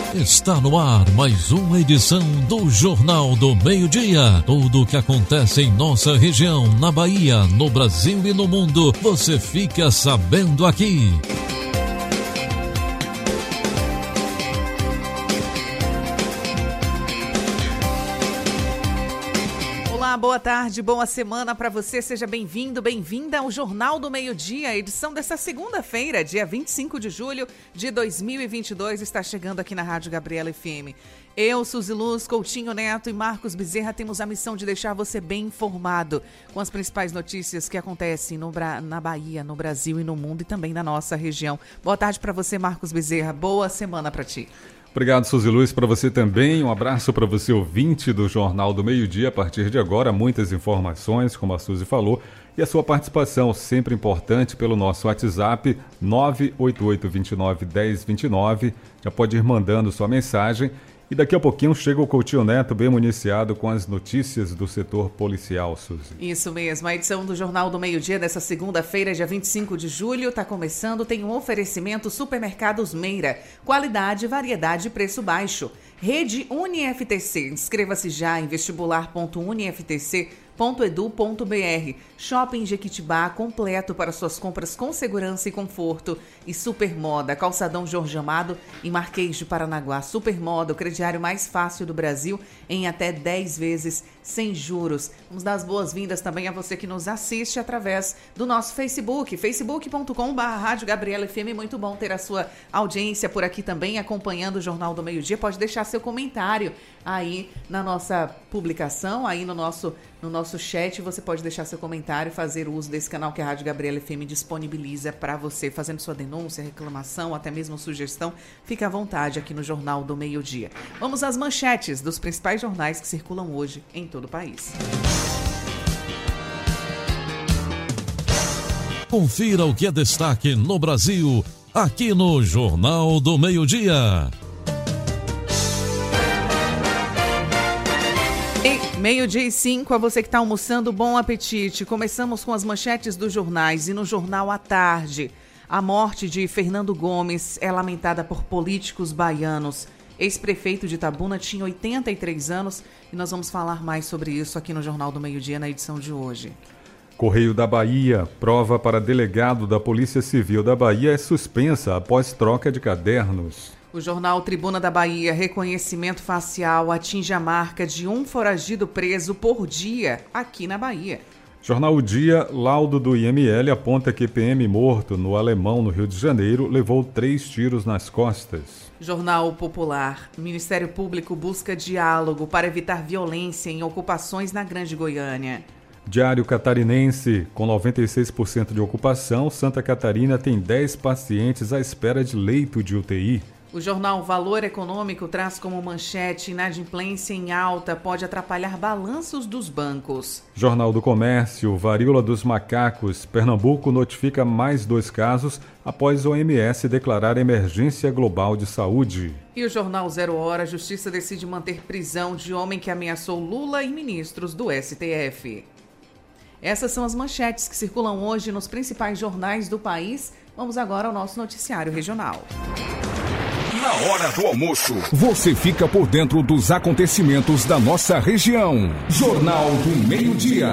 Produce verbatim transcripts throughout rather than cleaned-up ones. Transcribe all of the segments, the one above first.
Está no ar mais uma edição do Jornal do Meio-Dia. Tudo o que acontece em nossa região, na Bahia, no Brasil e no mundo, você fica sabendo aqui. Olá, boa tarde, boa semana para você. Seja bem-vindo, bem-vinda ao Jornal do Meio-Dia, edição desta segunda-feira, dia vinte e cinco de julho de dois mil e vinte e dois, está chegando aqui na Rádio Gabriela F M. Eu, Suzy Luz, Coutinho Neto e Marcos Bezerra temos a missão de deixar você bem informado com as principais notícias que acontecem no, na Bahia, no Brasil e no mundo e também na nossa região. Boa tarde para você, Marcos Bezerra. Boa semana para ti. Obrigado, Suzy Luz, para você também. Um abraço para você, ouvinte do Jornal do Meio-Dia. A partir de agora, muitas informações, como a Suzy falou, e a sua participação, sempre importante, pelo nosso WhatsApp nove oito oito, dois nove, um zero dois nove. Já pode ir mandando sua mensagem. E daqui a pouquinho chega o Coutinho Neto, bem municiado com as notícias do setor policial, Suzy. Isso mesmo, a edição do Jornal do Meio-Dia dessa segunda-feira, dia vinte e cinco de julho, está começando, tem um oferecimento Supermercados Meira, qualidade, variedade e preço baixo. Rede UniFTC, inscreva-se já em vestibular ponto uniftc ponto edu ponto br. Shopping Jequitibá, completo para suas compras com segurança e conforto. E Supermoda, Calçadão Jorge Amado e Marquês de Paranaguá. Supermoda, o crediário mais fácil do Brasil, em até dez vezes sem juros. Vamos dar as boas-vindas também a você que nos assiste através do nosso Facebook, facebook ponto com barra Rádio Gabriela F M. Muito bom ter a sua audiência por aqui também, acompanhando o Jornal do Meio-Dia. Pode deixar seu comentário aí na nossa publicação, aí no nosso, no nosso chat. Você pode deixar seu comentário e fazer uso desse canal que a Rádio Gabriela F M disponibiliza para você, fazendo sua denúncia, reclamação, até mesmo sugestão. Fique à vontade aqui no Jornal do Meio-Dia. Vamos às manchetes dos principais jornais que circulam hoje em todo o país. Confira o que é destaque no Brasil, aqui no Jornal do Meio-Dia. Meio-dia e cinco, a você que está almoçando, bom apetite. Começamos com as manchetes dos jornais e no Jornal à Tarde. A morte de Fernando Gomes é lamentada por políticos baianos. Ex-prefeito de Itabuna tinha oitenta e três anos e nós vamos falar mais sobre isso aqui no Jornal do Meio-Dia, na edição de hoje. Correio da Bahia. Prova para delegado da Polícia Civil da Bahia é suspensa após troca de cadernos. O jornal Tribuna da Bahia, reconhecimento facial atinge a marca de um foragido preso por dia aqui na Bahia. Jornal O Dia, laudo do I M L aponta que P M morto no Alemão, no Rio de Janeiro, levou três tiros nas costas. Jornal Popular, Ministério Público busca diálogo para evitar violência em ocupações na Grande Goiânia. Diário Catarinense, com noventa e seis por cento de ocupação, Santa Catarina tem dez pacientes à espera de leito de U T I. O jornal Valor Econômico traz como manchete: inadimplência em alta pode atrapalhar balanços dos bancos. Jornal do Comércio, varíola dos macacos. Pernambuco notifica mais dois casos após O M S declarar emergência global de saúde. E o jornal Zero Hora, Justiça decide manter prisão de homem que ameaçou Lula e ministros do S T F. Essas são as manchetes que circulam hoje nos principais jornais do país. Vamos agora ao nosso noticiário regional. Na hora do almoço, você fica por dentro dos acontecimentos da nossa região. Jornal do Meio-Dia.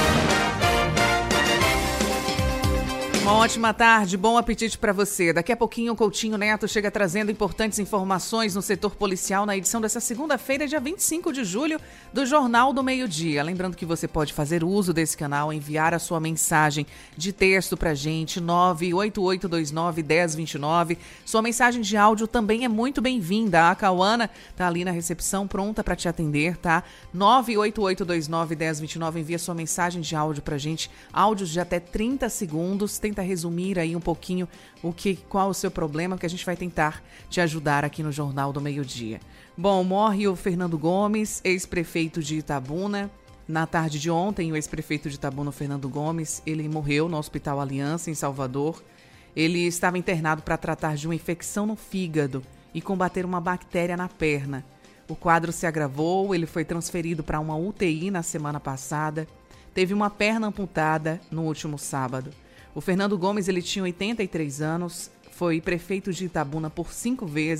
Uma ótima tarde, bom apetite para você. Daqui a pouquinho o Coutinho Neto chega trazendo importantes informações no setor policial na edição dessa segunda-feira, dia vinte e cinco de julho, do Jornal do Meio-Dia. Lembrando que você pode fazer uso desse canal, enviar a sua mensagem de texto pra gente, nove oito oito dois nove, um zero dois nove. Sua mensagem de áudio também é muito bem-vinda. A Cauana tá ali na recepção pronta para te atender, tá? nove oito oito dois nove, um zero dois nove. Envia sua mensagem de áudio pra gente, áudios de até trinta segundos. Tenta resumir aí um pouquinho o que, qual o seu problema, que a gente vai tentar te ajudar aqui no Jornal do Meio-Dia. Bom, morre o Fernando Gomes, ex-prefeito de Itabuna. Na tarde de ontem, o ex-prefeito de Itabuna, Fernando Gomes, ele morreu no Hospital Aliança, em Salvador. Ele estava internado para tratar de uma infecção no fígado e combater uma bactéria na perna. O quadro se agravou, ele foi transferido para uma U T I na semana passada. Teve uma perna amputada no último sábado. O Fernando Gomes ele tinha oitenta e três anos, foi prefeito de Itabuna por cinco vezes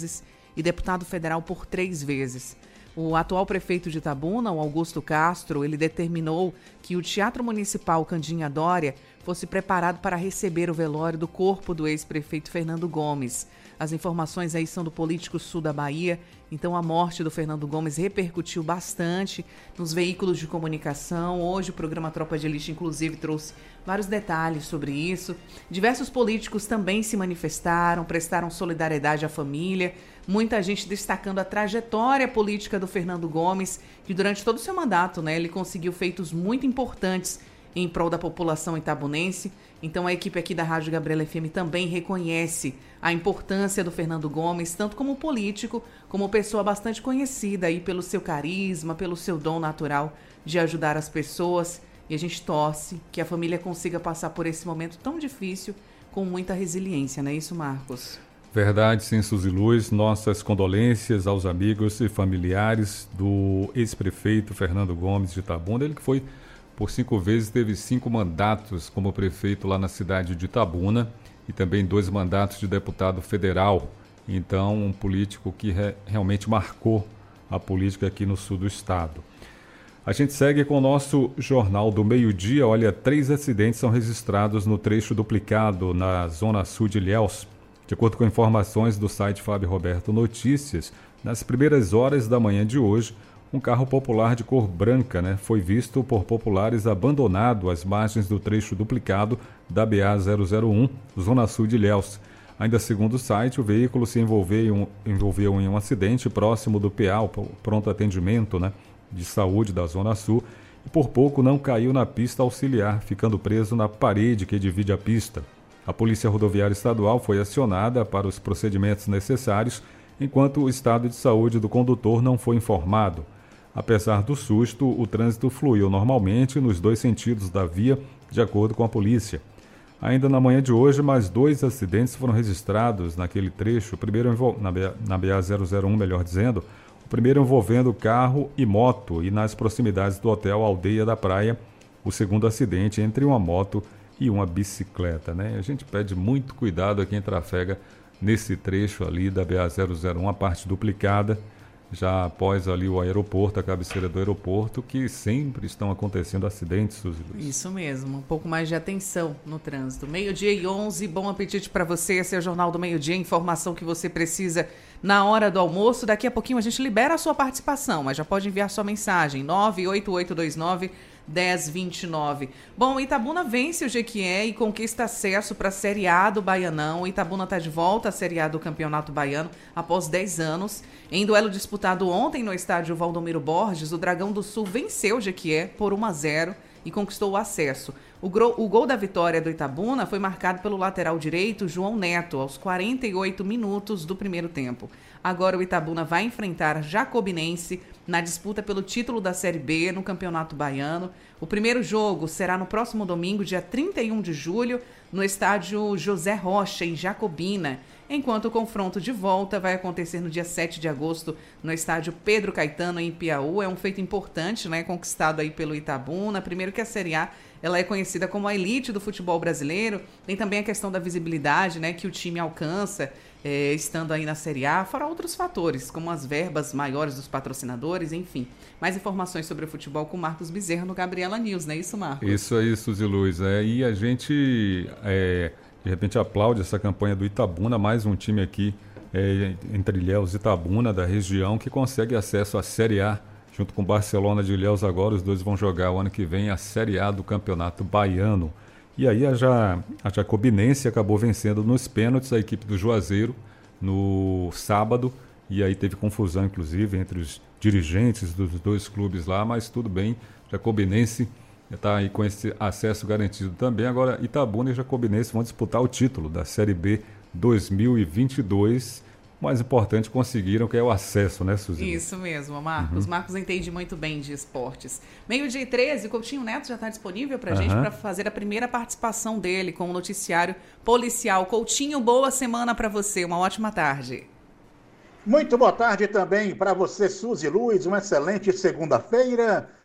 e deputado federal por três vezes. O atual prefeito de Itabuna, o Augusto Castro, ele determinou que o Teatro Municipal Candinha Dória fosse preparado para receber o velório do corpo do ex-prefeito Fernando Gomes. As informações aí são do Político Sul da Bahia, então a morte do Fernando Gomes repercutiu bastante nos veículos de comunicação. Hoje o programa Tropa de Elite, inclusive, trouxe vários detalhes sobre isso. Diversos políticos também se manifestaram, prestaram solidariedade à família. Muita gente destacando a trajetória política do Fernando Gomes, que durante todo o seu mandato, né, ele conseguiu feitos muito importantes em prol da população itabunense. Então a equipe aqui da Rádio Gabriela F M também reconhece a importância do Fernando Gomes, tanto como político, como pessoa bastante conhecida aí pelo seu carisma, pelo seu dom natural de ajudar as pessoas. E a gente torce que a família consiga passar por esse momento tão difícil com muita resiliência, não é isso, Marcos? Verdade, sim, Suzy Luz. Nossas condolências aos amigos e familiares do ex-prefeito Fernando Gomes de Itabuna, ele que foi por cinco vezes, teve cinco mandatos como prefeito lá na cidade de Itabuna e também dois mandatos de deputado federal. Então, um político que re- realmente marcou a política aqui no sul do estado. A gente segue com o nosso Jornal do Meio-Dia. Olha, três acidentes são registrados no trecho duplicado na zona sul de Ilhéus. De acordo com informações do site Fábio Roberto Notícias, nas primeiras horas da manhã de hoje, um carro popular de cor branca, né, foi visto por populares abandonado às margens do trecho duplicado da B A zero zero um, zona sul de Ilhéus. Ainda segundo o site, o veículo se envolveu em um, envolveu em um acidente próximo do P A, o Pronto Atendimento, né, de Saúde da Zona Sul, e por pouco não caiu na pista auxiliar, ficando preso na parede que divide a pista. A Polícia Rodoviária Estadual foi acionada para os procedimentos necessários, enquanto o estado de saúde do condutor não foi informado. Apesar do susto, o trânsito fluiu normalmente nos dois sentidos da via, de acordo com a polícia. Ainda na manhã de hoje, mais dois acidentes foram registrados naquele trecho, o primeiro na B A zero zero um, melhor dizendo, o primeiro envolvendo carro e moto, e nas proximidades do hotel Aldeia da Praia, o segundo acidente entre uma moto e uma bicicleta, né? A gente pede muito cuidado a quem trafega nesse trecho ali da B A zero zero um, a parte duplicada, já após ali o aeroporto, a cabeceira do aeroporto, que sempre estão acontecendo acidentes, Suzy Luz. Isso mesmo, um pouco mais de atenção no trânsito. Meio-dia e onze, bom apetite para você, esse é o Jornal do Meio-Dia, informação que você precisa na hora do almoço. Daqui a pouquinho a gente libera a sua participação, mas já pode enviar sua mensagem, nove oito oito dois nove, um zero dois nove. Bom, Itabuna vence o Jequié e conquista acesso para a Série A do Baianão. O Itabuna está de volta à Série A do Campeonato Baiano após dez anos. Em duelo disputado ontem no estádio Valdomiro Borges, o Dragão do Sul venceu o Jequié por um a zero e conquistou o acesso. O, gro- o gol da vitória do Itabuna foi marcado pelo lateral direito João Neto, aos quarenta e oito minutos do primeiro tempo. Agora o Itabuna vai enfrentar Jacobinense na disputa pelo título da Série B no Campeonato Baiano. O primeiro jogo será no próximo domingo, dia trinta e um de julho, no estádio José Rocha, em Jacobina, enquanto o confronto de volta vai acontecer no dia sete de agosto, no estádio Pedro Caetano, em Piauí. É um feito importante, né, conquistado aí pelo Itabuna. Primeiro que a Série A, ela é conhecida como a elite do futebol brasileiro. Tem também a questão da visibilidade, né, que o time alcança é, estando aí na Série A, fora outros fatores, como as verbas maiores dos patrocinadores, enfim. Mais informações sobre o futebol com Marcos Bezerra no Gabriela News, não é isso, Marcos? Isso aí, Suzy Luz. É, e a gente, é, de repente, aplaude essa campanha do Itabuna, mais um time aqui é, entre Ilhéus e Itabuna, da região, que consegue acesso à Série A, junto com o Barcelona de Ilhéus agora. Os dois vão jogar o ano que vem a Série A do Campeonato Baiano. E aí a, ja, a Jacobinense acabou vencendo nos pênaltis a equipe do Juazeiro no sábado, e aí teve confusão, inclusive, entre os dirigentes dos dois clubes lá, mas tudo bem, Jacobinense está aí com esse acesso garantido também. Agora Itabuna e Jacobinense vão disputar o título da Série B dois mil e vinte e dois. O mais importante, conseguiram, que é o acesso, né, Suzy? Isso mesmo, Marcos. Uhum. Marcos entende muito bem de esportes. Meio-dia e treze, o Coutinho Neto já está disponível para a uhum. gente para fazer a primeira participação dele com o noticiário policial. Coutinho, boa semana para você, uma ótima tarde. Muito boa tarde também para você, Suzy Luz, uma excelente segunda-feira.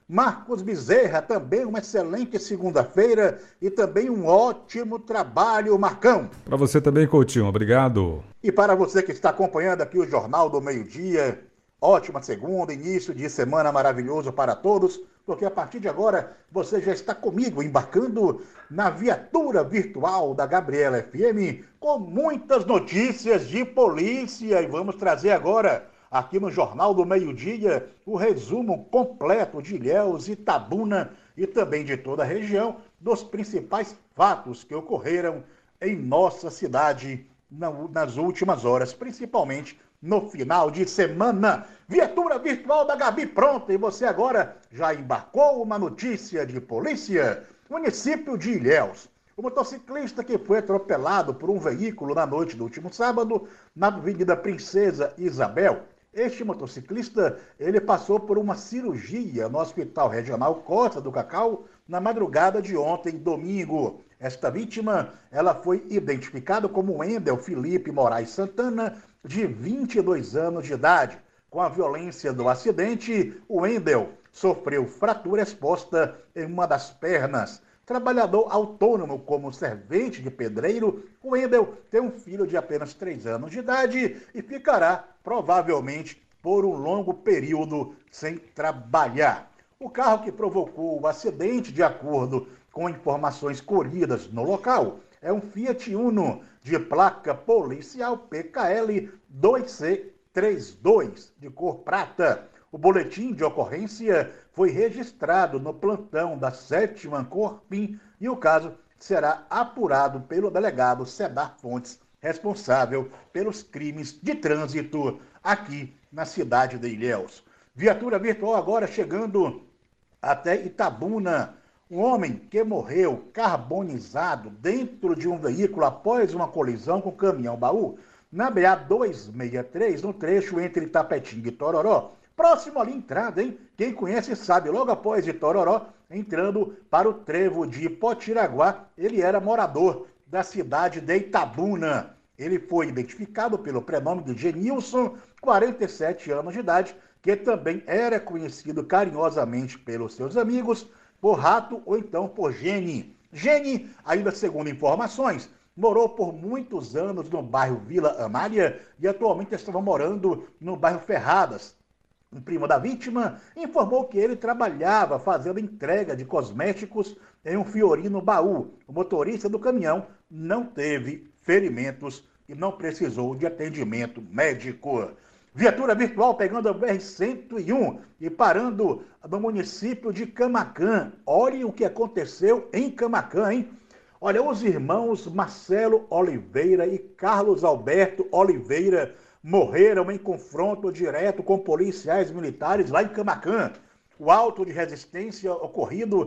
Marcos Bezerra, também uma excelente segunda-feira e também um ótimo trabalho, Marcão. Para você também, Coutinho, obrigado. E para você que está acompanhando aqui o Jornal do Meio-Dia, ótima segunda, início de semana maravilhoso para todos, porque a partir de agora você já está comigo embarcando na viatura virtual da Gabriela F M com muitas notícias de polícia e vamos trazer agora aqui no Jornal do Meio-Dia o resumo completo de Ilhéus, Itabuna e também de toda a região dos principais fatos que ocorreram em nossa cidade nas últimas horas, principalmente no final de semana. Viatura virtual da Gabi pronta e você agora já embarcou uma notícia de polícia. Município de Ilhéus. O motociclista que foi atropelado por um veículo na noite do último sábado na Avenida Princesa Isabel. Este motociclista, ele passou por uma cirurgia no Hospital Regional Costa do Cacau na madrugada de ontem, domingo. Esta vítima, ela foi identificada como Wendel Felipe Moraes Santana, de vinte e dois anos de idade. Com a violência do acidente, o Wendel sofreu fratura exposta em uma das pernas. Trabalhador autônomo como servente de pedreiro, o Wendel tem um filho de apenas três anos de idade e ficará, provavelmente, por um longo período sem trabalhar. O carro que provocou o acidente, de acordo com informações colhidas no local, é um Fiat Uno de placa policial P K L dois C trinta e dois, de cor prata. O boletim de ocorrência foi registrado no plantão da sétima Corpim e o caso será apurado pelo delegado Cedar Fontes, responsável pelos crimes de trânsito aqui na cidade de Ilhéus. Viatura virtual agora chegando até Itabuna. Um homem que morreu carbonizado dentro de um veículo após uma colisão com caminhão-baú na B A duzentos e sessenta e três, no trecho entre Itapetinga e Tororó. Próximo ali, entrada, hein? Quem conhece sabe, logo após Itororó, entrando para o trevo de Potiraguá, ele era morador da cidade de Itabuna. Ele foi identificado pelo prenome de Genilson, quarenta e sete anos de idade, que também era conhecido carinhosamente pelos seus amigos por Rato ou então por Gene. Gene, ainda segundo informações, morou por muitos anos no bairro Vila Amália e atualmente estava morando no bairro Ferradas. Um primo da vítima informou que ele trabalhava fazendo entrega de cosméticos em um Fiorino baú. O motorista do caminhão não teve ferimentos e não precisou de atendimento médico. Viatura virtual pegando a B R cento e um e parando no município de Camaquã. Olhem o que aconteceu em Camaquã, hein? Olha, os irmãos Marcelo Oliveira e Carlos Alberto Oliveira morreram em confronto direto com policiais militares lá em Camaquã. O auto de resistência ocorrido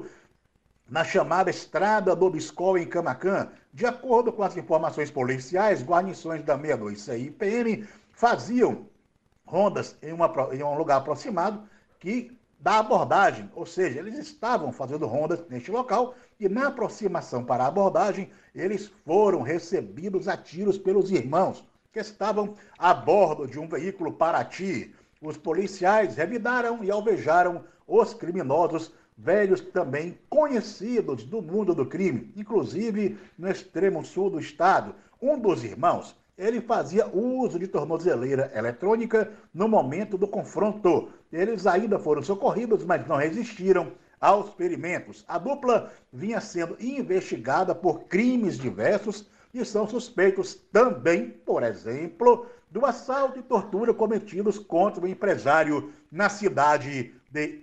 na chamada Estrada do Biscol em Camaquã. De acordo com as informações policiais, guarnições da sessenta e dois C I P M faziam rondas em, uma, em um lugar aproximado que da abordagem, ou seja, eles estavam fazendo rondas neste local e na aproximação para a abordagem, eles foram recebidos a tiros pelos irmãos que estavam a bordo de um veículo Paraty. Os policiais revidaram e alvejaram os criminosos, velhos também conhecidos do mundo do crime, inclusive no extremo sul do estado. Um dos irmãos, ele fazia uso de tornozeleira eletrônica no momento do confronto. Eles ainda foram socorridos, mas não resistiram aos ferimentos. A dupla vinha sendo investigada por crimes diversos e são suspeitos também, por exemplo, do assalto e tortura cometidos contra o empresário na cidade de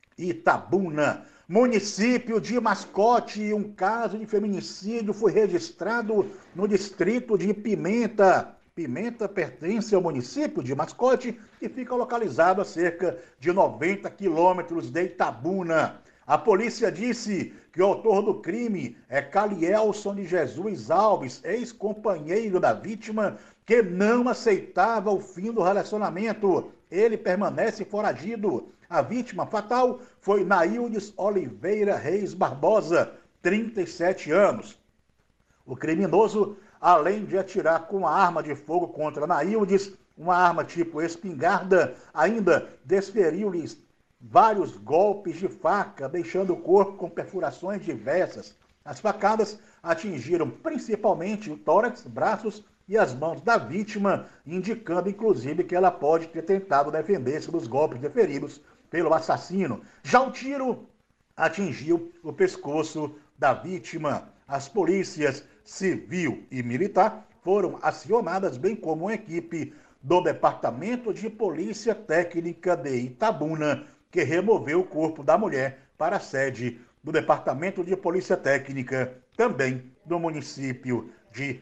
Itabuna. Município de Mascote, um caso de feminicídio foi registrado no distrito de Pimenta. Pimenta pertence ao município de Mascote e fica localizado a cerca de noventa quilômetros de Itabuna. A polícia disse que o autor do crime é Calielson de Jesus Alves, ex-companheiro da vítima, que não aceitava o fim do relacionamento. Ele permanece foragido. A vítima fatal foi Naildes Oliveira Reis Barbosa, trinta e sete anos. O criminoso, além de atirar com a arma de fogo contra Naildes, uma arma tipo espingarda, ainda desferiu-lhes vários golpes de faca, deixando o corpo com perfurações diversas. As facadas atingiram principalmente o tórax, braços e as mãos da vítima, indicando inclusive que ela pode ter tentado defender-se dos golpes deferidos pelo assassino. Já o tiro atingiu o pescoço da vítima. As polícias civil e militar foram acionadas, bem como uma equipe do Departamento de Polícia Técnica de Itabuna, que removeu o corpo da mulher para a sede do Departamento de Polícia Técnica, também do município de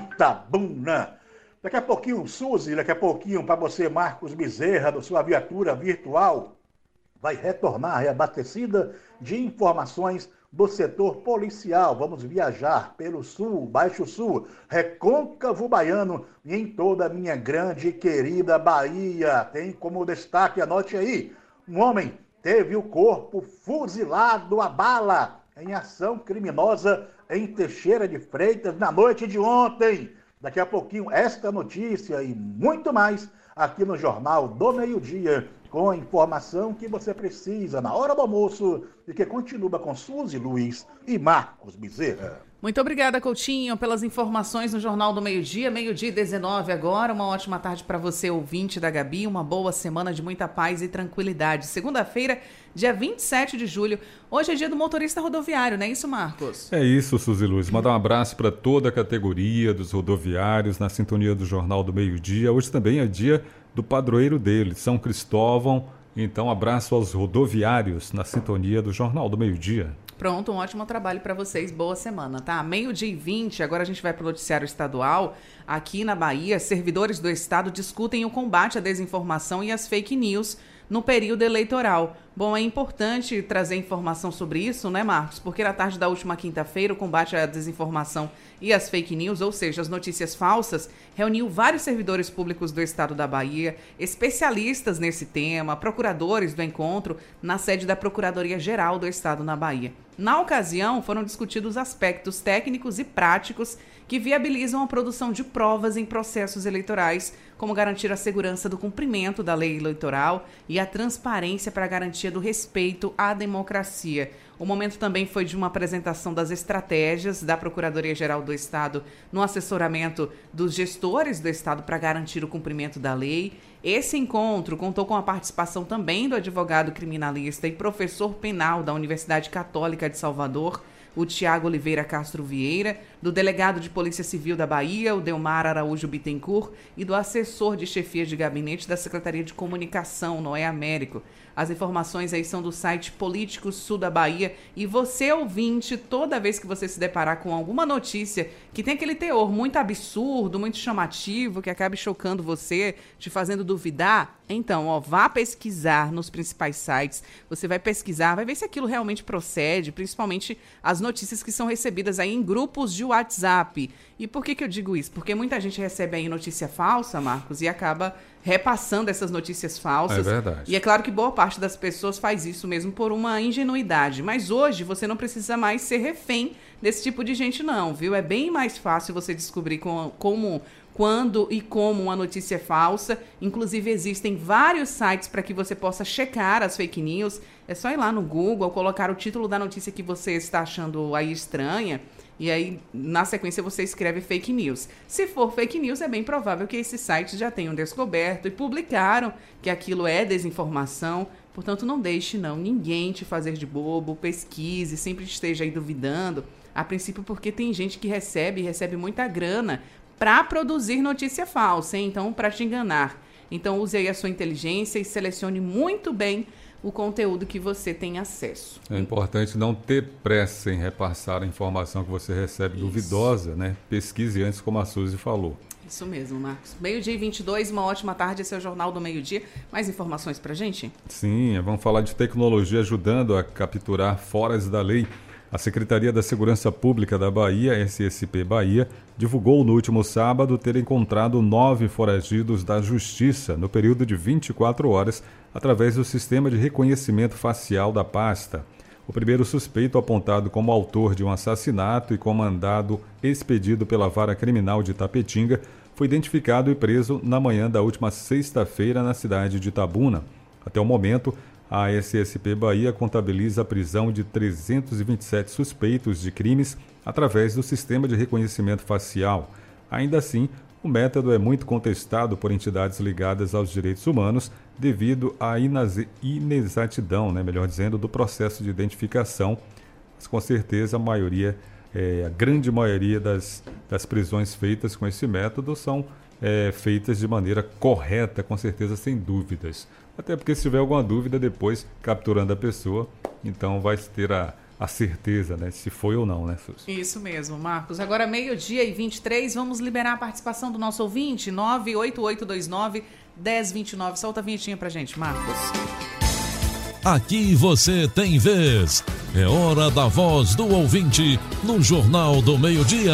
Itabuna. Daqui a pouquinho, Suzy, daqui a pouquinho, para você, Marcos Bezerra, da sua viatura virtual, vai retornar reabastecida de informações do setor policial. Vamos viajar pelo sul, baixo sul, recôncavo baiano e em toda a minha grande e querida Bahia. Tem como destaque, anote aí, um homem teve o corpo fuzilado a bala em ação criminosa em Teixeira de Freitas na noite de ontem. Daqui a pouquinho, esta notícia e muito mais aqui no Jornal do Meio-Dia, com a informação que você precisa na hora do almoço e que continua com Suzy Luiz e Marcos Bezerra. Muito obrigada, Coutinho, pelas informações no Jornal do Meio-Dia. Meio-dia e dezenove agora. Uma ótima tarde para você, ouvinte da Gabi. Uma boa semana de muita paz e tranquilidade. Segunda-feira, dia vinte e sete de julho. Hoje é dia do motorista rodoviário, não é isso, Marcos? É isso, Suzy Luiz. Mandar um abraço para toda a categoria dos rodoviários na sintonia do Jornal do Meio-Dia. Hoje também é dia do padroeiro dele, São Cristóvão. Então, abraço aos rodoviários na sintonia do Jornal do Meio-Dia. Pronto, um ótimo trabalho para vocês, boa semana, tá? Meio-dia e vinte, agora a gente vai para o noticiário estadual. Aqui na Bahia, servidores do estado discutem o combate à desinformação e às fake news no período eleitoral. Bom, é importante trazer informação sobre isso, né, Marcos? Porque na tarde da última quinta-feira, o combate à desinformação e às fake news, ou seja, as notícias falsas, reuniu vários servidores públicos do estado da Bahia, especialistas nesse tema, procuradores do encontro, na sede da Procuradoria-Geral do Estado na Bahia. Na ocasião, foram discutidos aspectos técnicos e práticos que viabilizam a produção de provas em processos eleitorais, como garantir a segurança do cumprimento da lei eleitoral e a transparência para a garantia do respeito à democracia. O momento também foi de uma apresentação das estratégias da Procuradoria-Geral do Estado no assessoramento dos gestores do Estado para garantir o cumprimento da lei. Esse encontro contou com a participação também do advogado criminalista e professor penal da Universidade Católica de Salvador, o Tiago Oliveira Castro Vieira, do delegado de Polícia Civil da Bahia, o Delmar Araújo Bittencourt, e do assessor de chefia de gabinete da Secretaria de Comunicação, Noé Américo. As informações aí são do site Político Sul da Bahia. E você, ouvinte, toda vez que você se deparar com alguma notícia que tem aquele teor muito absurdo, muito chamativo, que acabe chocando você, te fazendo duvidar, então, ó, vá pesquisar nos principais sites. Você vai pesquisar, vai ver se aquilo realmente procede, principalmente as notícias que são recebidas aí em grupos de WhatsApp. E por que que eu digo isso? Porque muita gente recebe aí notícia falsa, Marcos, e acaba repassando essas notícias falsas. É verdade. E é claro que boa parte das pessoas faz isso mesmo por uma ingenuidade. Mas hoje você não precisa mais ser refém desse tipo de gente não, viu? É bem mais fácil você descobrir como, como quando e como uma notícia é falsa. Inclusive existem vários sites para que você possa checar as fake news. É só ir lá no Google, colocar o título da notícia que você está achando aí estranha. E aí, na sequência, você escreve fake news. Se for fake news, é bem provável que esses sites já tenham descoberto e publicaram que aquilo é desinformação. Portanto, não deixe, não, ninguém te fazer de bobo, pesquise, sempre esteja aí duvidando. A princípio, porque tem gente que recebe, recebe muita grana para produzir notícia falsa, hein? Então, para te enganar. Então, use aí a sua inteligência e selecione muito bem o conteúdo que você tem acesso. É importante não ter pressa em repassar a informação que você recebe Isso. duvidosa, né? Pesquise antes, como a Suzy falou. Isso mesmo, Marcos. Meio-dia e vinte e dois, uma ótima tarde. Esse é o Jornal do Meio-Dia. Mais informações pra gente? Sim, vamos falar de tecnologia ajudando a capturar foras da lei. A Secretaria da Segurança Pública da Bahia, S S P Bahia, divulgou no último sábado ter encontrado nove foragidos da Justiça no período de vinte e quatro horas através do sistema de reconhecimento facial da pasta. O primeiro suspeito, apontado como autor de um assassinato e com mandado expedido pela Vara Criminal de Tapetinga, foi identificado e preso na manhã da última sexta-feira na cidade de Itabuna. Até o momento, A S S P Bahia contabiliza a prisão de trezentos e vinte e sete suspeitos de crimes através do sistema de reconhecimento facial. Ainda assim, o método é muito contestado por entidades ligadas aos direitos humanos devido à inexatidão, né, melhor dizendo, do processo de identificação. Mas com certeza a maioria, é, a grande maioria das, das prisões feitas com esse método são é, feitas de maneira correta, com certeza, sem dúvidas. Até porque se tiver alguma dúvida depois, capturando a pessoa, então vai ter a, a certeza, né, se foi ou não, né, Suzy? Isso mesmo, Marcos. Agora meio-dia e vinte e três, vamos liberar a participação do nosso ouvinte, nove oito oito dois nove, um zero dois nove. Solta a vinhetinha pra gente, Marcos. Aqui você tem vez. É hora da voz do ouvinte no Jornal do Meio-Dia.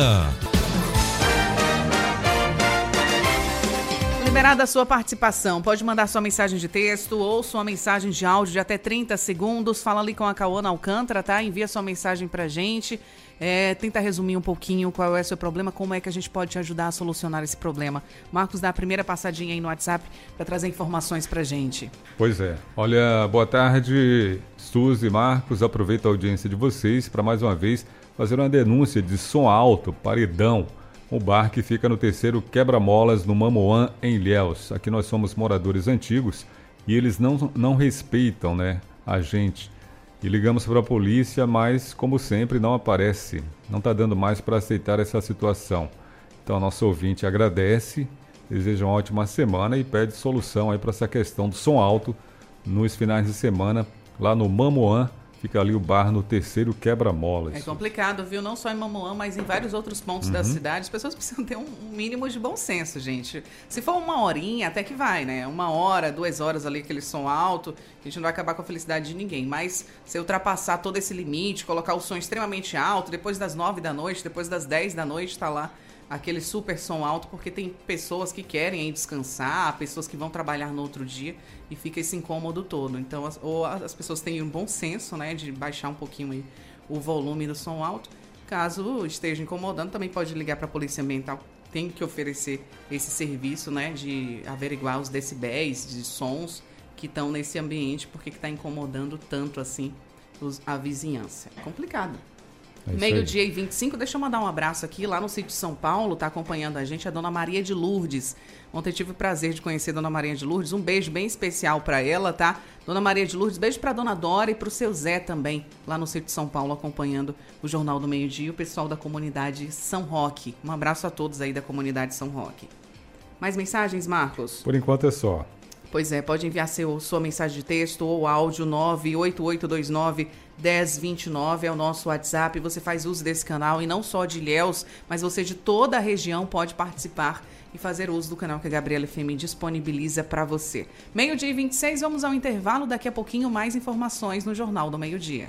Liberada a sua participação, pode mandar sua mensagem de texto ou sua mensagem de áudio de até trinta segundos. Fala ali com a Cauana Alcântara, tá? Envia sua mensagem pra gente. É, tenta resumir um pouquinho qual é o seu problema, como é que a gente pode te ajudar a solucionar esse problema. Marcos, dá a primeira passadinha aí no WhatsApp para trazer informações pra gente. Pois é. Olha, boa tarde, Suzy e Marcos. Aproveito a audiência de vocês para mais uma vez fazer uma denúncia de som alto, paredão. O bar que fica no terceiro Quebra-Molas, no Mamoã, em Ilhéus. Aqui nós somos moradores antigos e eles não, não respeitam, né, a gente. E ligamos para a polícia, mas, como sempre, não aparece. Não está dando mais para aceitar essa situação. Então, nosso ouvinte agradece, deseja uma ótima semana e pede solução aí para essa questão do som alto nos finais de semana, lá no Mamoã. Fica ali o bar no terceiro Quebra-Molas. É complicado, viu? Não só em Mamoã, mas em vários outros pontos uhum. da cidade. As pessoas precisam ter um mínimo de bom senso, gente. Se for uma horinha, até que vai, né? Uma hora, duas horas ali, aquele som alto, a gente não vai acabar com a felicidade de ninguém. Mas se ultrapassar todo esse limite, colocar o som extremamente alto, depois das nove da noite, depois das dez da noite, tá lá aquele super som alto, porque tem pessoas que querem aí descansar, pessoas que vão trabalhar no outro dia e fica esse incômodo todo. Então, as, ou as pessoas têm um bom senso, né, de baixar um pouquinho aí o volume do som alto. Caso esteja incomodando, também pode ligar para a Polícia Ambiental. Tem que oferecer esse serviço, né, de averiguar os decibéis de sons que estão nesse ambiente, porque que está incomodando tanto assim os, a vizinhança. É complicado. É meio-dia e vinte e cinco, deixa eu mandar um abraço aqui, lá no sítio São Paulo, tá acompanhando a gente a Dona Maria de Lourdes. Ontem tive o prazer de conhecer a Dona Maria de Lourdes, um beijo bem especial para ela, tá? Dona Maria de Lourdes, beijo pra Dona Dora e pro seu Zé também, lá no sítio São Paulo, acompanhando o Jornal do Meio-Dia e o pessoal da comunidade São Roque. Um abraço a todos aí da comunidade São Roque. Mais mensagens, Marcos? Por enquanto é só. Pois é, pode enviar seu, sua mensagem de texto ou áudio nove oito oito dois nove, um zero dois nove é o nosso WhatsApp. Você faz uso desse canal e não só de Ilhéus, mas você de toda a região pode participar e fazer uso do canal que a Gabriela F M disponibiliza para você. Meio-dia e vinte e seis, vamos ao intervalo. Daqui a pouquinho mais informações no Jornal do Meio-Dia.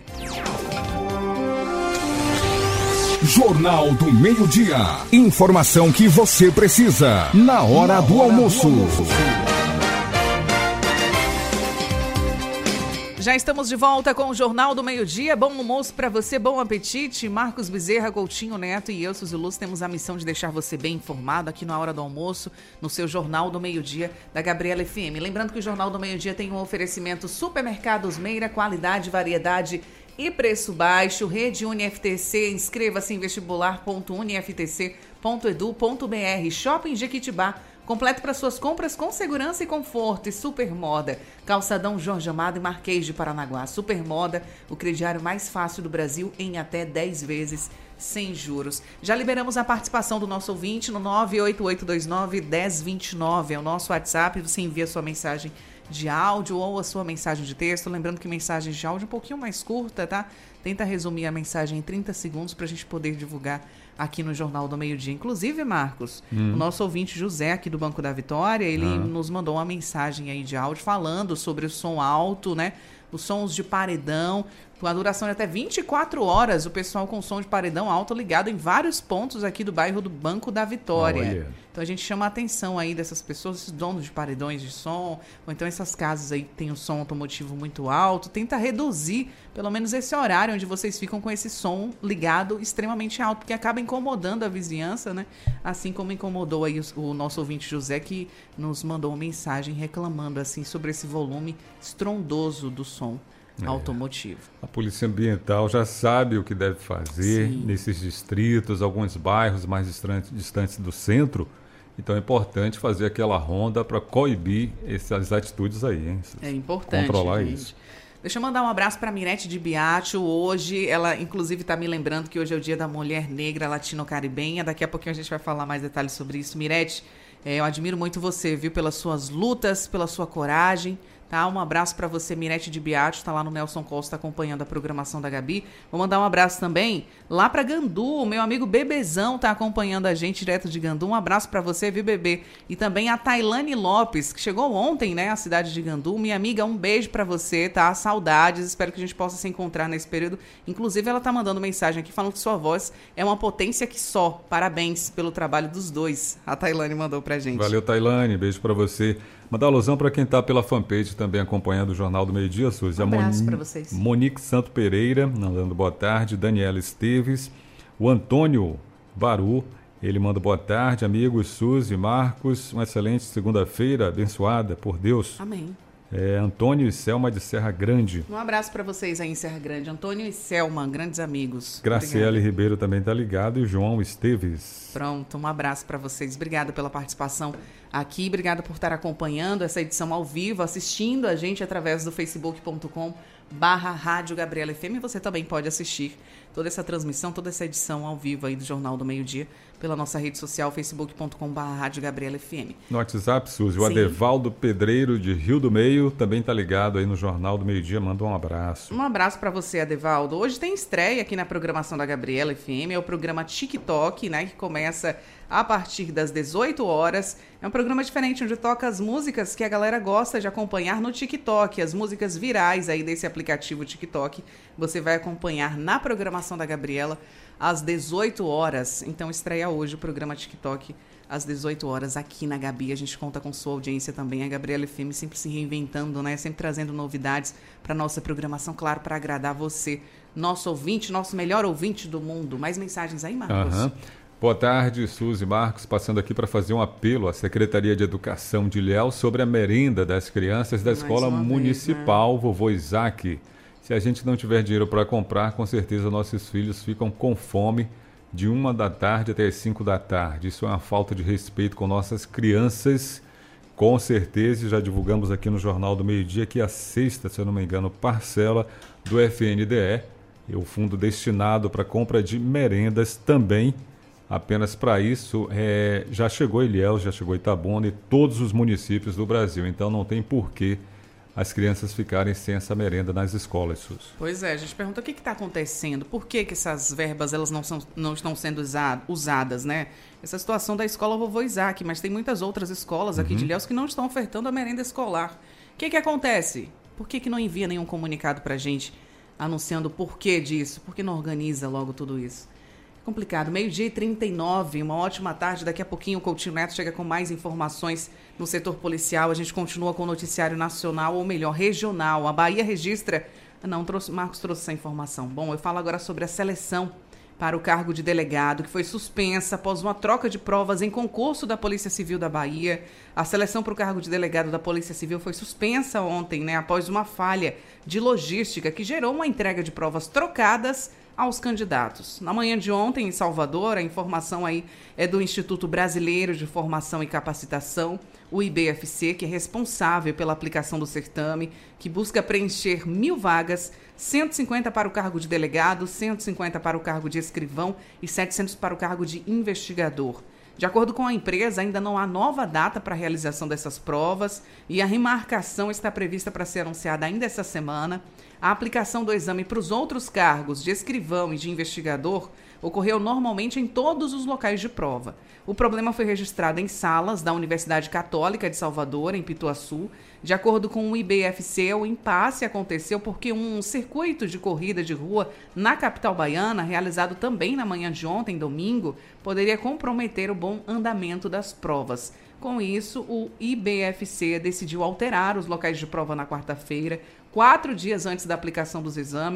Jornal do Meio-Dia. Informação que você precisa na hora do almoço. Já estamos de volta com o Jornal do Meio-Dia. Bom almoço para você, bom apetite. Marcos Bezerra, Coutinho Neto e eu, Suzy Luz, temos a missão de deixar você bem informado aqui na hora do almoço, no seu Jornal do Meio-Dia da Gabriela F M. Lembrando que o Jornal do Meio-Dia tem um oferecimento Supermercados Meira, qualidade, variedade e preço baixo. Rede UniFTC, inscreva-se em vestibular ponto uniftc ponto edu ponto br. Shopping Jequitibá, completo para suas compras com segurança e conforto. E Supermoda, Calçadão Jorge Amado e Marquês de Paranaguá. Supermoda, o crediário mais fácil do Brasil em até dez vezes sem juros. Já liberamos a participação do nosso ouvinte no nove oito oito dois nove, um zero dois nove. É o nosso WhatsApp, você envia sua mensagem de áudio ou a sua mensagem de texto. Lembrando que mensagem de áudio é um pouquinho mais curta, tá? Tenta resumir a mensagem em trinta segundos para a gente poder divulgar aqui no Jornal do Meio-Dia. Inclusive, Marcos, hum. o nosso ouvinte José, aqui do Banco da Vitória, ele ah. nos mandou uma mensagem aí de áudio falando sobre o som alto, né? Os sons de paredão, com a duração de até vinte e quatro horas, o pessoal com som de paredão alto ligado em vários pontos aqui do bairro do Banco da Vitória. Olha. Então a gente chama a atenção aí dessas pessoas, esses donos de paredões de som, ou então essas casas aí que tem o som automotivo muito alto, tenta reduzir pelo menos esse horário onde vocês ficam com esse som ligado extremamente alto, porque acaba incomodando a vizinhança, né? Assim como incomodou aí o, o nosso ouvinte José, que nos mandou uma mensagem reclamando assim sobre esse volume estrondoso do som é. automotivo. A Polícia Ambiental já sabe o que deve fazer Sim. nesses distritos, alguns bairros mais distantes, distantes do centro. Então é importante fazer aquela ronda para coibir essas atitudes aí, hein? É importante, controlar gente. isso. Deixa eu mandar um abraço para a Mirete de Biátio. Hoje, ela inclusive está me lembrando que hoje é o dia da mulher negra latino-caribenha. Daqui a pouquinho a gente vai falar mais detalhes sobre isso. Mirete, é, eu admiro muito você, viu? Pelas suas lutas, pela sua coragem. Tá? Um abraço para você, Mirete de Biátio, está lá no Nelson Costa acompanhando a programação da Gabi. Vou mandar um abraço também lá para Gandu, o meu amigo Bebezão está acompanhando a gente direto de Gandu. Um abraço para você, viu, Bebê? E também a Tailane Lopes, que chegou ontem, né, à cidade de Gandu. Minha amiga, um beijo para você, tá? Saudades, espero que a gente possa se encontrar nesse período. Inclusive, ela tá mandando mensagem aqui falando que sua voz é uma potência que só. Parabéns pelo trabalho dos dois. A Tailane mandou pra gente. Valeu, Tailane, beijo para você. Mandar alusão para quem está pela fanpage também acompanhando o Jornal do Meio Dia, Suzy. Um abraço para vocês. Monique Santo Pereira, mandando boa tarde. Daniela Esteves. O Antônio Baru, ele manda boa tarde, amigos Suzy, Marcos. Uma excelente segunda-feira, abençoada por Deus. Amém. É, Antônio e Selma de Serra Grande. Um abraço para vocês aí em Serra Grande. Antônio e Selma, grandes amigos. Graciele Obrigada. Ribeiro também está ligado e João Esteves. Pronto, um abraço para vocês. Obrigada pela participação aqui. Obrigada por estar acompanhando essa edição ao vivo, assistindo a gente através do facebook ponto com barra Rádio Gabriela F M. Você também pode assistir toda essa transmissão, toda essa edição ao vivo aí do Jornal do Meio Dia pela nossa rede social, facebook ponto com barra Rádio Gabriela F M. No WhatsApp, Suzy, o Sim. Adevaldo Pedreiro de Rio do Meio também está ligado aí no Jornal do Meio Dia. Manda um abraço. Um abraço para você, Adevaldo. Hoje tem estreia aqui na programação da Gabriela F M, é o programa TikTok, né, que começa a partir das dezoito horas. É um programa diferente, onde toca as músicas que a galera gosta de acompanhar no TikTok, as músicas virais aí desse aplicativo TikTok. Você vai acompanhar na programação da Gabriela às dezoito horas. Então estreia hoje o programa TikTok às dezoito horas aqui na Gabi. A gente conta com sua audiência também. A Gabriela F M sempre se reinventando, né? Sempre trazendo novidades para nossa programação, claro, para agradar você, nosso ouvinte, nosso melhor ouvinte do mundo. Mais mensagens aí, Marcos? Uhum. Boa tarde, Suzy Marcos, passando aqui para fazer um apelo à Secretaria de Educação de Ilhéus sobre a merenda das crianças da Mais Escola Municipal, vez, né? Vovô Isaac. Se a gente não tiver dinheiro para comprar, com certeza nossos filhos ficam com fome de uma da tarde até as cinco da tarde. Isso é uma falta de respeito com nossas crianças. Com certeza, já divulgamos aqui no Jornal do Meio Dia que a sexta, se eu não me engano, parcela do F N D E, o fundo destinado para compra de merendas também. Apenas para isso, é, já chegou Ilhéus, já chegou Itabuna e todos os municípios do Brasil. Então não tem porquê as crianças ficarem sem essa merenda nas escolas, Sus. Pois é, a gente pergunta o que está acontecendo, por que, que essas verbas elas não, são, não estão sendo usadas, né? Essa situação da escola Vovô Isaac, mas tem muitas outras escolas aqui uhum. de Ilhéus que não estão ofertando a merenda escolar. O que, que acontece? Por que, que não envia nenhum comunicado para a gente anunciando o porquê disso? Por que não organiza logo tudo isso? Complicado. Meio-dia e trinta e nove, uma ótima tarde. Daqui a pouquinho o Coutinho Neto chega com mais informações no setor policial. A gente continua com o noticiário nacional, ou melhor, regional. A Bahia registra... Não, trouxe... Marcos trouxe essa informação. Bom, eu falo agora sobre a seleção para o cargo de delegado, que foi suspensa após uma troca de provas em concurso da Polícia Civil da Bahia. A seleção para o cargo de delegado da Polícia Civil foi suspensa ontem, né, após uma falha de logística que gerou uma entrega de provas trocadas aos candidatos. Na manhã de ontem, em Salvador, a informação aí é do Instituto Brasileiro de Formação e Capacitação, o I B F C, que é responsável pela aplicação do certame, que busca preencher mil vagas, cento e cinquenta para o cargo de delegado, cento e cinquenta para o cargo de escrivão e setecentos para o cargo de investigador. De acordo com a empresa, ainda não há nova data para a realização dessas provas e a remarcação está prevista para ser anunciada ainda essa semana. A aplicação do exame para os outros cargos de escrivão e de investigador ocorreu normalmente em todos os locais de prova. O problema foi registrado em salas da Universidade Católica de Salvador, em Pituaçu. De acordo com o I B F C, o impasse aconteceu porque um circuito de corrida de rua na capital baiana, realizado também na manhã de ontem, domingo, poderia comprometer o bom andamento das provas. Com isso, o I B F C decidiu alterar os locais de prova na quarta-feira, quatro dias antes da aplicação dos exames,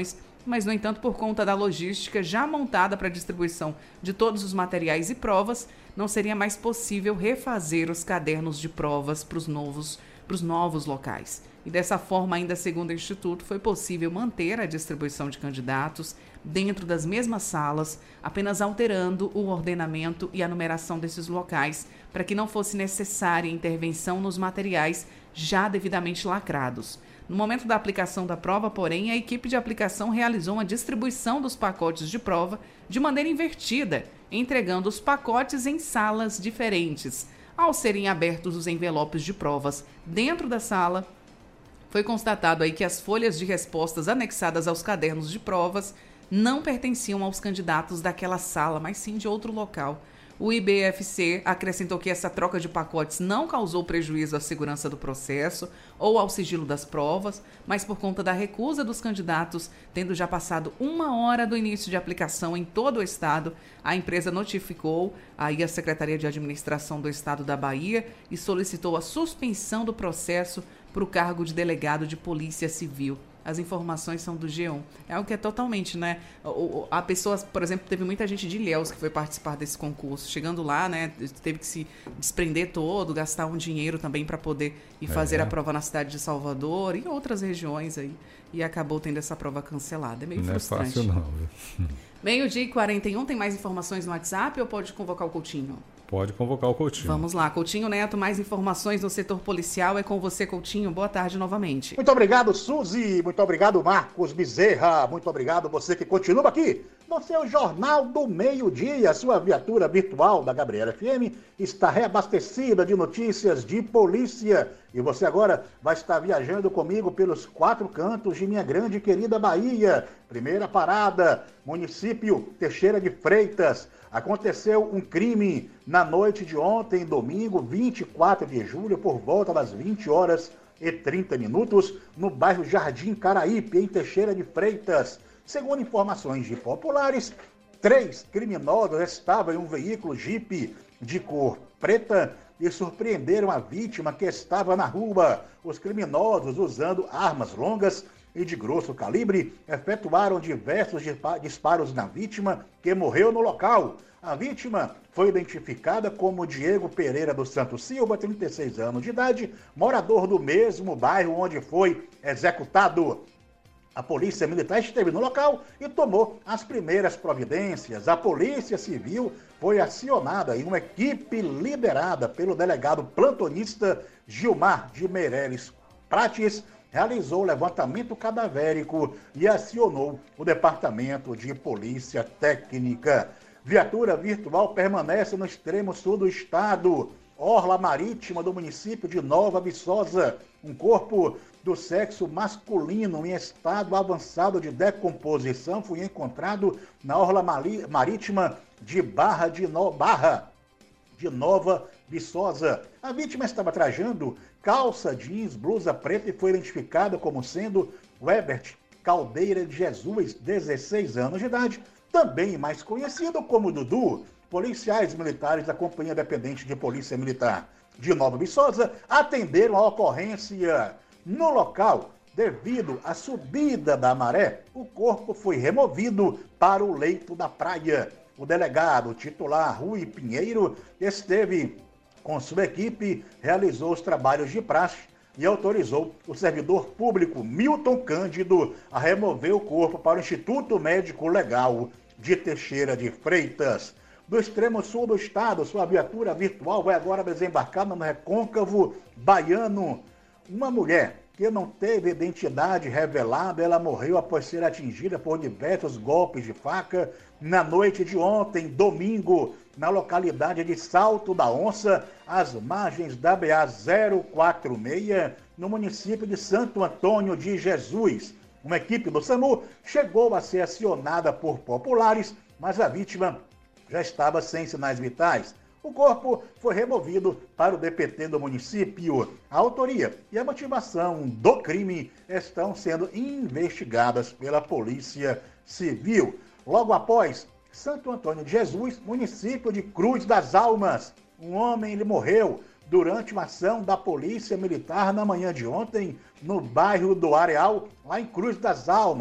mas, no entanto, por conta da logística já montada para a distribuição de todos os materiais e provas, não seria mais possível refazer os cadernos de provas para os novos, para os novos locais. E dessa forma, ainda segundo o Instituto, foi possível manter a distribuição de candidatos dentro das mesmas salas, apenas alterando o ordenamento e a numeração desses locais, para que não fosse necessária intervenção nos materiais já devidamente lacrados. No momento da aplicação da prova, porém, a equipe de aplicação realizou uma distribuição dos pacotes de prova de maneira invertida, entregando os pacotes em salas diferentes. Ao serem abertos os envelopes de provas dentro da sala, foi constatado aí que as folhas de respostas anexadas aos cadernos de provas não pertenciam aos candidatos daquela sala, mas sim de outro local. O I B F C acrescentou que essa troca de pacotes não causou prejuízo à segurança do processo ou ao sigilo das provas, mas por conta da recusa dos candidatos, tendo já passado uma hora do início de aplicação em todo o estado, a empresa notificou aí a Secretaria de Administração do Estado da Bahia e solicitou a suspensão do processo para o cargo de delegado de Polícia Civil. As informações são do G um. É algo que é totalmente, né? A pessoa, por exemplo, teve muita gente de Ilhéus que foi participar desse concurso. Chegando lá, né? Teve que se desprender todo, gastar um dinheiro também para poder ir fazer é. a prova na cidade de Salvador e outras regiões aí. E acabou tendo essa prova cancelada. É meio não frustrante. Não é fácil, não. Meio-dia e quarenta e um. Tem mais informações no WhatsApp ou pode convocar o Coutinho? Pode convocar o Coutinho. Vamos lá, Coutinho Neto, mais informações no setor policial. É com você, Coutinho. Boa tarde novamente. Muito obrigado, Suzy. Muito obrigado, Marcos Bezerra. Muito obrigado você que continua aqui no seu Jornal do Meio-Dia. Sua viatura virtual da Gabriela F M está reabastecida de notícias de polícia. E você agora vai estar viajando comigo pelos quatro cantos de minha grande e querida Bahia. Primeira parada, município Teixeira de Freitas. Aconteceu um crime na noite de ontem, domingo, vinte e quatro de julho, por volta das vinte horas e trinta minutos, no bairro Jardim Caraípe, em Teixeira de Freitas. Segundo informações de populares, três criminosos estavam em um veículo Jeep de cor preta e surpreenderam a vítima que estava na rua. Os criminosos, usando armas longas e de grosso calibre, efetuaram diversos disparos na vítima, que morreu no local. A vítima foi identificada como Diego Pereira dos Santos Silva, trinta e seis anos de idade, morador do mesmo bairro onde foi executado. A Polícia Militar esteve no local e tomou as primeiras providências. A Polícia Civil foi acionada em uma equipe liderada pelo delegado plantonista Gilmar de Meireles Prates, realizou o levantamento cadavérico e acionou o Departamento de Polícia Técnica. Viatura virtual permanece no extremo sul do estado. Orla marítima do município de Nova Viçosa. Um corpo do sexo masculino em estado avançado de decomposição foi encontrado na orla marítima de Barra de, no... Barra de Nova Viçosa. A vítima estava trajando calça jeans, blusa preta e foi identificada como sendo Webert Caldeira de Jesus, dezesseis anos de idade, também mais conhecido como Dudu. Policiais militares da Companhia Dependente de Polícia Militar de Nova Viçosa atenderam a ocorrência. No local, devido à subida da maré, o corpo foi removido para o leito da praia. O delegado titular Rui Pinheiro esteve com sua equipe, realizou os trabalhos de praxe e autorizou o servidor público Milton Cândido a remover o corpo para o Instituto Médico Legal de Teixeira de Freitas. Do extremo sul do estado, sua viatura virtual vai agora desembarcar no Recôncavo Baiano. Uma mulher que não teve identidade revelada, ela morreu após ser atingida por diversos golpes de faca na noite de ontem, domingo, na localidade de Salto da Onça, às margens da B A zero quatro seis, no município de Santo Antônio de Jesus. Uma equipe do SAMU chegou a ser acionada por populares, mas a vítima já estava sem sinais vitais. O corpo foi removido para o D P T do município. A autoria e a motivação do crime estão sendo investigadas pela Polícia Civil. Logo após, Santo Antônio de Jesus, município de Cruz das Almas. Um homem ele morreu durante uma ação da Polícia Militar na manhã de ontem, no bairro do Areal, lá em Cruz das Almas.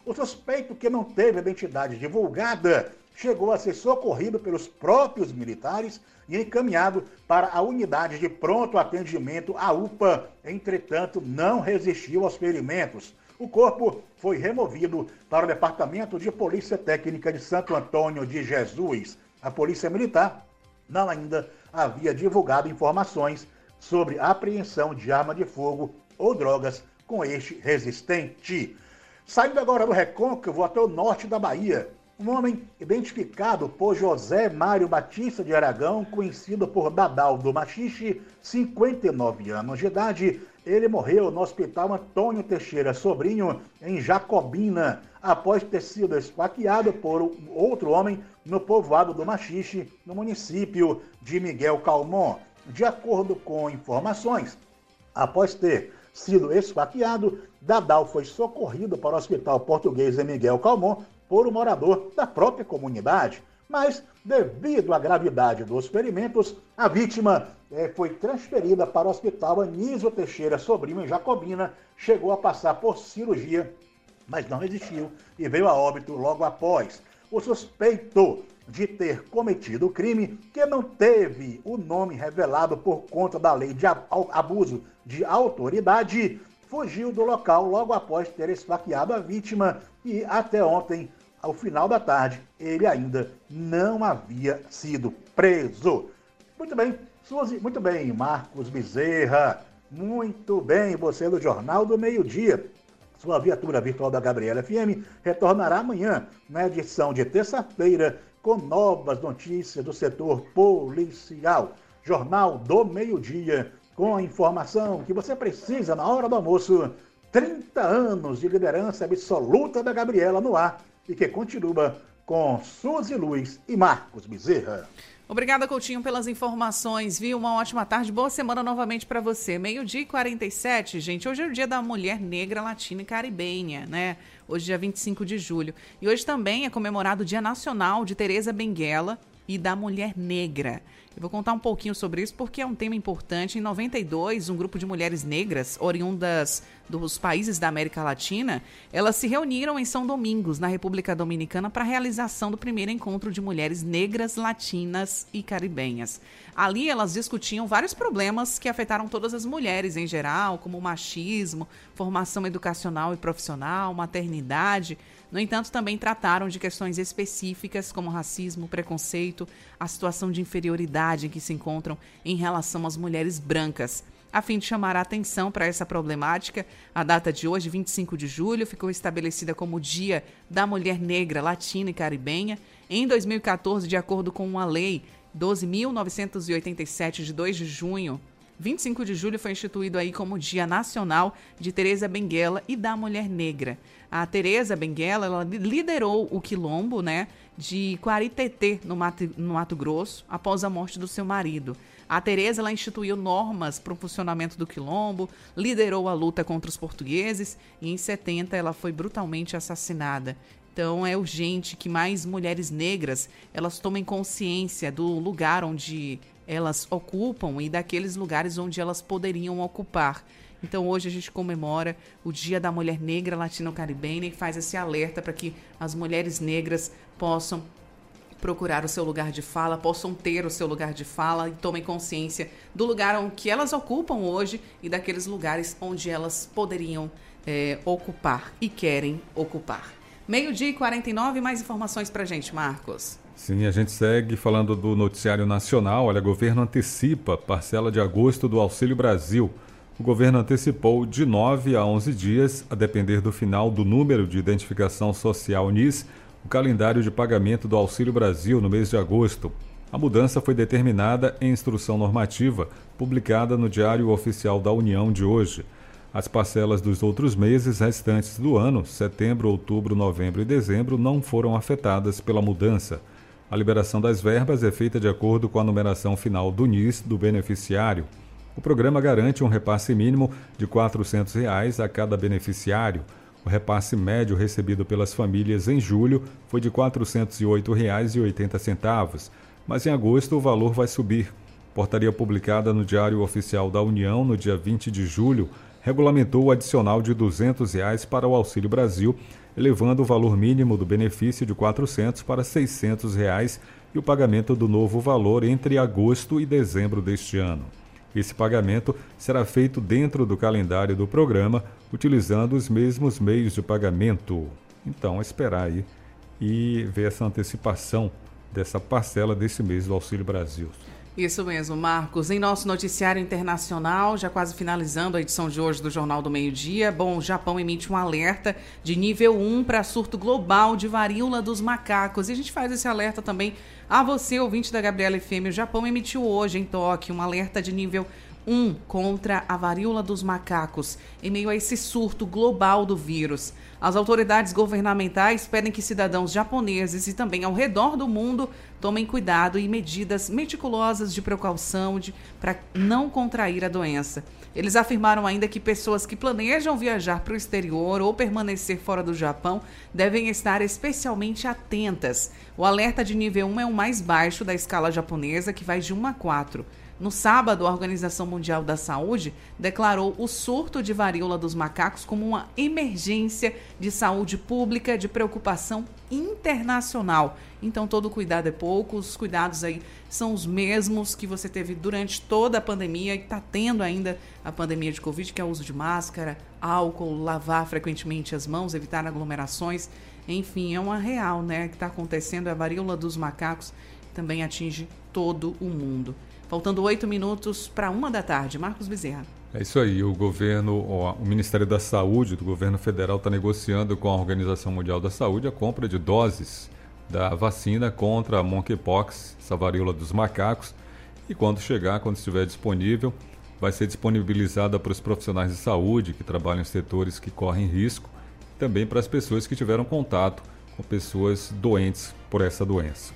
O suspeito, que não teve identidade divulgada, chegou a ser socorrido pelos próprios militares e encaminhado para a unidade de pronto atendimento, a U P A. Entretanto, não resistiu aos ferimentos. O corpo foi removido para o Departamento de Polícia Técnica de Santo Antônio de Jesus. A Polícia Militar não ainda havia divulgado informações sobre a apreensão de arma de fogo ou drogas com este resistente. Saindo agora do Recôncavo até o norte da Bahia, um homem identificado por José Mário Batista de Aragão, conhecido por Dadal do Machixe, cinquenta e nove anos de idade, ele morreu no Hospital Antônio Teixeira Sobrinho, em Jacobina, após ter sido esfaqueado por outro homem no povoado do Machixe, no município de Miguel Calmon. De acordo com informações, após ter sido esfaqueado, Dadal foi socorrido para o Hospital Português em Miguel Calmon por um morador da própria comunidade. Mas, devido à gravidade dos ferimentos, a vítima eh, foi transferida para o Hospital Anísio Teixeira Sobrinho, em Jacobina, chegou a passar por cirurgia, mas não resistiu e veio a óbito logo após. O suspeito de ter cometido o crime, que não teve o nome revelado por conta da lei de abuso de autoridade, fugiu do local logo após ter esfaqueado a vítima e até ontem, ao final da tarde, ele ainda não havia sido preso. Muito bem, Suzy, muito bem, Marcos Bezerra, muito bem, você do Jornal do Meio-Dia. Sua viatura virtual da Gabriela F M retornará amanhã, na edição de terça-feira, com novas notícias do setor policial. Jornal do Meio-Dia, com a informação que você precisa na hora do almoço. trinta anos de liderança absoluta da Gabriela no ar e que continua com Suzy Luiz e Marcos Bezerra. Obrigada, Coutinho, pelas informações, viu? Uma ótima tarde, boa semana novamente para você. Meio-dia e quarenta e sete, gente. Hoje é o dia da mulher negra, latina e caribenha, né? Hoje, dia vinte e cinco de julho. E hoje também é comemorado o Dia Nacional de Teresa Benguela e da Mulher Negra. Eu vou contar um pouquinho sobre isso porque é um tema importante. Em noventa e dois, um grupo de mulheres negras, oriundas dos países da América Latina, elas se reuniram em São Domingos, na República Dominicana, para a realização do primeiro encontro de mulheres negras, latinas e caribenhas. Ali elas discutiam vários problemas que afetaram todas as mulheres em geral, como machismo, formação educacional e profissional, maternidade. No entanto, também trataram de questões específicas como racismo, preconceito, a situação de inferioridade em que se encontram em relação às mulheres brancas. A fim de chamar a atenção para essa problemática, a data de hoje, vinte e cinco de julho, ficou estabelecida como Dia da Mulher Negra, Latina e Caribenha. Em dois mil e catorze, de acordo com uma lei doze mil novecentos e oitenta e sete, de dois de junho, vinte e cinco de julho foi instituído aí como Dia Nacional de Teresa Benguela e da Mulher Negra. A Teresa Benguela, ela liderou o quilombo, né, de Quaritetê, no Mato, no Mato Grosso, após a morte do seu marido. A Teresa, ela instituiu normas para o funcionamento do quilombo, liderou a luta contra os portugueses e em setenta ela foi brutalmente assassinada. Então é urgente que mais mulheres negras elas tomem consciência do lugar onde elas ocupam e daqueles lugares onde elas poderiam ocupar. Então hoje a gente comemora o Dia da Mulher Negra Latino-Caribenha e faz esse alerta para que as mulheres negras possam procurar o seu lugar de fala, possam ter o seu lugar de fala e tomem consciência do lugar que elas ocupam hoje e daqueles lugares onde elas poderiam é, ocupar e querem ocupar. Meio-dia e quarenta e nove, mais informações para a gente, Marcos. Sim, a gente segue falando do noticiário nacional. Olha, o governo antecipa parcela de agosto do Auxílio Brasil. O governo antecipou de nove a onze dias, a depender do final do número de identificação social N I S, o calendário de pagamento do Auxílio Brasil no mês de agosto. A mudança foi determinada em instrução normativa, publicada no Diário Oficial da União de hoje. As parcelas dos outros meses restantes do ano, setembro, outubro, novembro e dezembro, não foram afetadas pela mudança. A liberação das verbas é feita de acordo com a numeração final do N I S do beneficiário. O programa garante um repasse mínimo de quatrocentos reais a cada beneficiário. O repasse médio recebido pelas famílias em julho foi de quatrocentos e oito reais e oitenta centavos, mas em agosto o valor vai subir. Portaria publicada no Diário Oficial da União no dia vinte de julho regulamentou o adicional de duzentos reais para o Auxílio Brasil, elevando o valor mínimo do benefício de quatrocentos para seiscentos reais e o pagamento do novo valor entre agosto e dezembro deste ano. Esse pagamento será feito dentro do calendário do programa, utilizando os mesmos meios de pagamento. Então, esperar aí e ver essa antecipação dessa parcela desse mês do Auxílio Brasil. Isso mesmo, Marcos. Em nosso noticiário internacional, já quase finalizando a edição de hoje do Jornal do Meio-Dia, bom, o Japão emite um alerta de nível um para surto global de varíola dos macacos. E a gente faz esse alerta também a você, ouvinte da Gabriela F M. O Japão emitiu hoje em Tóquio um alerta de nível um contra a varíola dos macacos, em meio a esse surto global do vírus. As autoridades governamentais pedem que cidadãos japoneses e também ao redor do mundo tomem cuidado e medidas meticulosas de precaução para não contrair a doença. Eles afirmaram ainda que pessoas que planejam viajar para o exterior ou permanecer fora do Japão devem estar especialmente atentas. O alerta de nível um é o mais baixo da escala japonesa, que vai de um a quatro. No sábado, a Organização Mundial da Saúde declarou o surto de varíola dos macacos como uma emergência de saúde pública de preocupação internacional. Então, todo cuidado é pouco, os cuidados aí são os mesmos que você teve durante toda a pandemia e está tendo ainda a pandemia de Covid, que é o uso de máscara, álcool, lavar frequentemente as mãos, evitar aglomerações. Enfim, é uma real, né, que está acontecendo. A varíola dos macacos também atinge todo o mundo. Faltando oito minutos para uma da tarde. Marcos Bezerra. É isso aí. O governo, o Ministério da Saúde do governo federal está negociando com a Organização Mundial da Saúde a compra de doses da vacina contra a monkeypox, essa varíola dos macacos. E quando chegar, quando estiver disponível, vai ser disponibilizada para os profissionais de saúde que trabalham em setores que correm risco, e também para as pessoas que tiveram contato com pessoas doentes por essa doença.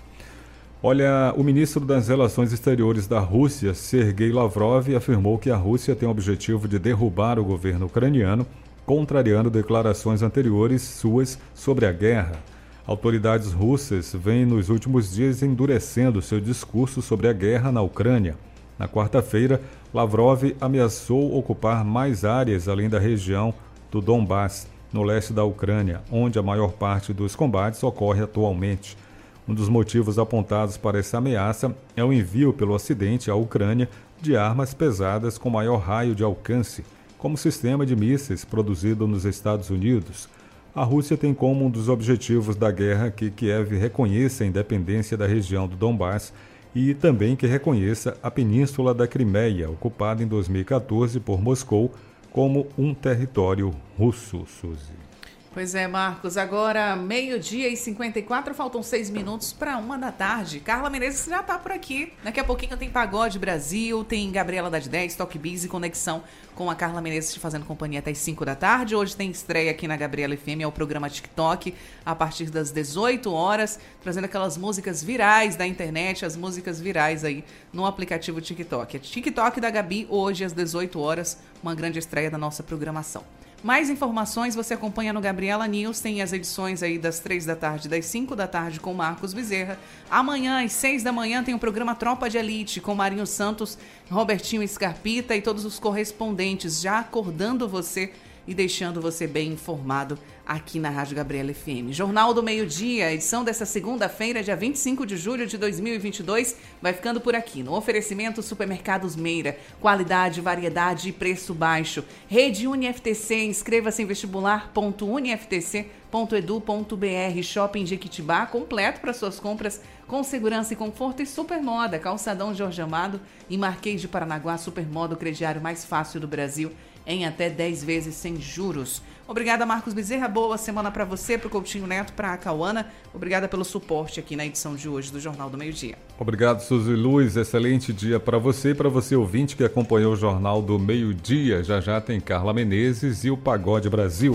Olha, o ministro das Relações Exteriores da Rússia, Sergei Lavrov, afirmou que a Rússia tem o objetivo de derrubar o governo ucraniano, contrariando declarações anteriores suas sobre a guerra. Autoridades russas vêm nos últimos dias endurecendo seu discurso sobre a guerra na Ucrânia. Na quarta-feira, Lavrov ameaçou ocupar mais áreas além da região do Donbass, no leste da Ucrânia, onde a maior parte dos combates ocorre atualmente. Um dos motivos apontados para essa ameaça é o envio pelo Ocidente à Ucrânia de armas pesadas com maior raio de alcance, como o sistema de mísseis produzido nos Estados Unidos. A Rússia tem como um dos objetivos da guerra que Kiev reconheça a independência da região do Donbass e também que reconheça a Península da Crimeia, ocupada em dois mil e quatorze por Moscou, como um território russo, Suzy. Pois é, Marcos, agora meio-dia e cinquenta e quatro, faltam seis minutos para uma da tarde. Carla Menezes já está por aqui. Daqui a pouquinho tem Pagode Brasil, tem Gabriela das dez, Toque Biz e Conexão com a Carla Menezes te fazendo companhia até as cinco da tarde. Hoje tem estreia aqui na Gabriela F M, é o programa TikTok, a partir das dezoito horas, trazendo aquelas músicas virais da internet, as músicas virais aí no aplicativo TikTok. É TikTok da Gabi, hoje às dezoito horas, uma grande estreia da nossa programação. Mais informações você acompanha no Gabriela News, tem as edições aí das três da tarde, das cinco da tarde com Marcos Bezerra. Amanhã, às seis da manhã, tem o programa Tropa de Elite com Marinho Santos, Robertinho Scarpita e todos os correspondentes, já acordando você e deixando você bem informado aqui na Rádio Gabriela F M. Jornal do Meio-Dia, edição dessa segunda-feira, dia vinte e cinco de julho de dois mil e vinte e dois, vai ficando por aqui. No oferecimento Supermercados Meira, qualidade, variedade e preço baixo. Rede UniFTC, inscreva-se em vestibular ponto uniftc ponto edu ponto br. Shopping Jequitibá, completo para suas compras com segurança e conforto. E Supermoda, Calçadão Jorge Amado e Marquês de Paranaguá, Supermoda, o crediário mais fácil do Brasil, em até dez vezes sem juros. Obrigada, Marcos Bezerra. Boa semana para você, para o Coutinho Neto, para a Cauana. Obrigada pelo suporte aqui na edição de hoje do Jornal do Meio-Dia. Obrigado, Suzy Luz. Excelente dia para você e para você, ouvinte, que acompanhou o Jornal do Meio-Dia. Já já tem Carla Menezes e o Pagode Brasil.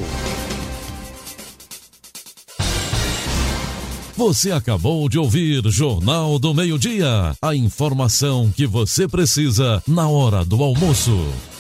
Você acabou de ouvir Jornal do Meio-Dia. A informação que você precisa na hora do almoço.